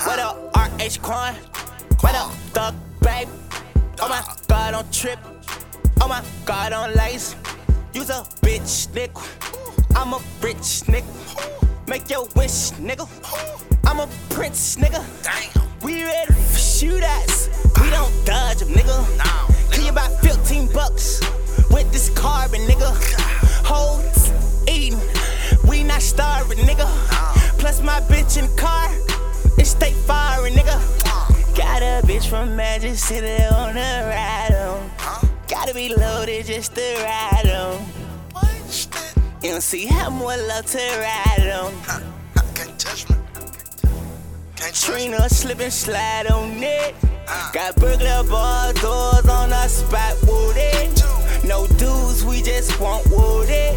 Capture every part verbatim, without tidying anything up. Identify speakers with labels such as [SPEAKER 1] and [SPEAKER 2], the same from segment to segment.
[SPEAKER 1] What up, R H Quan? What up, Thug Babe? Oh my God, don't trip. Oh my God, don't lace. You's a bitch, nigga. I'm a rich nigga. Make your wish, nigga. I'm a prince, nigga. We ready for shootouts. We don't dodge them, nigga. Kill you about fifteen bucks with this carbon, nigga. Hoes eating, we not starving, nigga. Plus my bitch in the car, it's stay firing, nigga. Got a bitch from Magic City on the ride on. Gotta be loaded just to ride on. You don't see how more love to ride on.
[SPEAKER 2] Can't touch me. Can't touch me.
[SPEAKER 1] Trina slip and slide on it. Got burglar bar doors on our spot with it. No dudes, we just want wood it.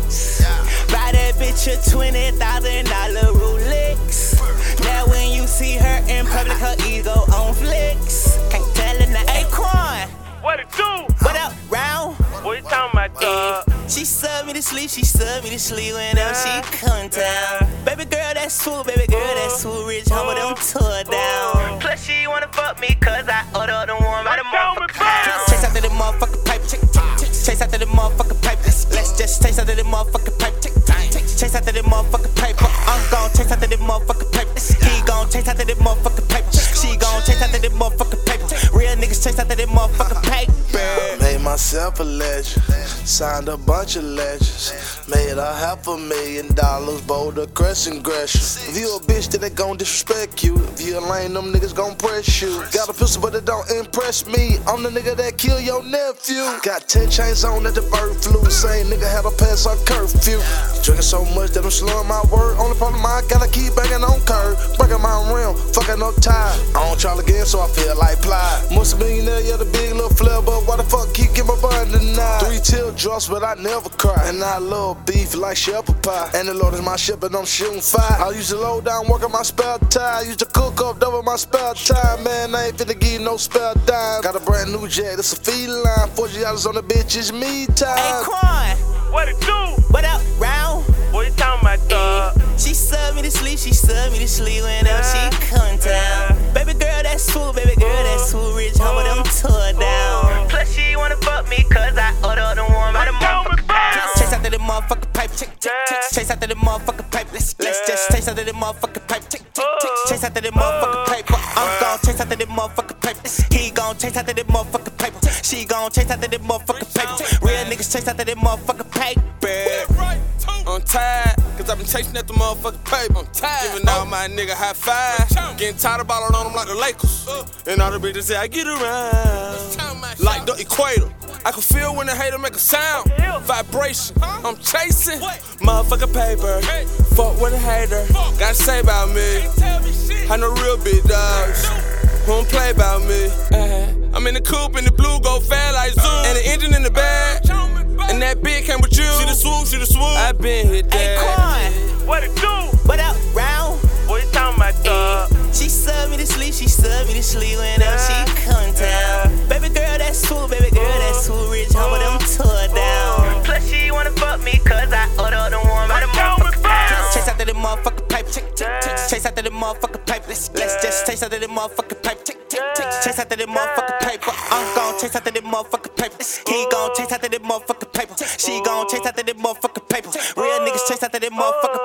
[SPEAKER 1] Buy that bitch a twenty thousand dollar Rolex. Now when you see her in public, her ego on flicks. Can't tell her nothing. Hey, Quan,
[SPEAKER 3] What it do?
[SPEAKER 1] what up, round?
[SPEAKER 3] What you talking about, dog?
[SPEAKER 1] She sub me to sleep, she sub me to sleep whenever she come down. Baby girl, that's swoop, baby girl, that's swoop. Rich homie, them tore down. Plus she wanna fuck me cause I ordered the one by the motherfucker. Chase after the motherfucker pipe, check, check, check. Chase after the motherfucker pipe. Let's just chase after the motherfucker pipe, check, check. Chase after the motherfucker pipe. I'm gon' chase after the motherfucker pipe. He gon' chase after the motherfucker pipe. She gon' chase after the motherfucker pipe. Real niggas chase after the motherfucker pipe.
[SPEAKER 2] Made myself a legend, signed a bunch of legends, made a half a million dollars, Boulder Crescent Gresham. If you a bitch, then they gon' disrespect you. If you a lame, them niggas gon' press you. Got a pistol, but it don't impress me. I'm the nigga that kill your nephew. Got ten chains on at the bird flu. Same nigga had a pass on curfew. Drinking so much that I'm slurring my word. Only problem I gotta keep banging on curb. Breaking my rim, fucking no tie. I don't try again, so I feel like Ply. Most millionaire, yeah, the big little flare, but why the fuck keep getting my bun denied? Three teardrops, but I never cry. And I love beef like shepherd pie. And the Lord is my shepherd, I'm shooting fire. I used to low down, work on my spare time. I used to cook up, double my spare time. Man, I ain't finna give you no spare dime. Got a brand new jet, it's a feline. forty dollars on the bitch, it's me time.
[SPEAKER 1] Hey, Quan,
[SPEAKER 3] What it do?
[SPEAKER 1] what up, round?
[SPEAKER 3] What you talking about, dog?
[SPEAKER 1] She sub me to sleep, she sub me to sleep whenever she come down. Baby girl, that's swoop, baby girl, that's swoop. Rich homie, them tore down. Plus she wanna fuck me cause I ordered the one by the motherfucker pipe. Chase after the motherfucker pipe, check, check, check. Chase after the motherfucker pipe, let's, let's just chase after the motherfucker pipe, check, check, check. Chase after the motherfucker pipe, I'm gon' chase after the motherfucker pipe. He gon' chase after the motherfucker pipe. She gon' chase after the motherfucker pipe. Real niggas chase after the motherfucker pipe.
[SPEAKER 4] I'm tired, cause I've been chasing at the motherfucking paper. I'm tired. Giving all my nigga high five. Getting tired of balling on them like the Lakers. And all the bitches say I get around. Like the equator. I can feel when the hater make a sound. Vibration. I'm chasing motherfucking paper. Fuck with a hater. Gotta say about me. I know real big dogs. Who don't play about me. I'm in the coupe and the blue go fast like zoom. And the engine in the back. And that big came with you. See the swoop, see the swoop. I been hit that.
[SPEAKER 1] Hey, Quan,
[SPEAKER 3] What it do?
[SPEAKER 1] what up, round?
[SPEAKER 3] What you talking about, dog?
[SPEAKER 1] She sub me to sleep, she sub me to sleep whenever she come down. Baby girl, that's swoop, baby girl, that's swoop. Rich homie, them tore down. Plus she wanna fuck me cause I ordered the one by the motherfucker pipe. Chase after the motherfucker pipe, check, check, check. Chase after the motherfucker pipe, let's, let's just chase after the motherfucker pipe, check, check, check. Chase after the motherfucker pipe, I'm gon' chase after the motherfucker pipe. He gon' chase after the motherfucker pipe. She gon' chase after the motherfucker pipe. Real niggas chase after the motherfucker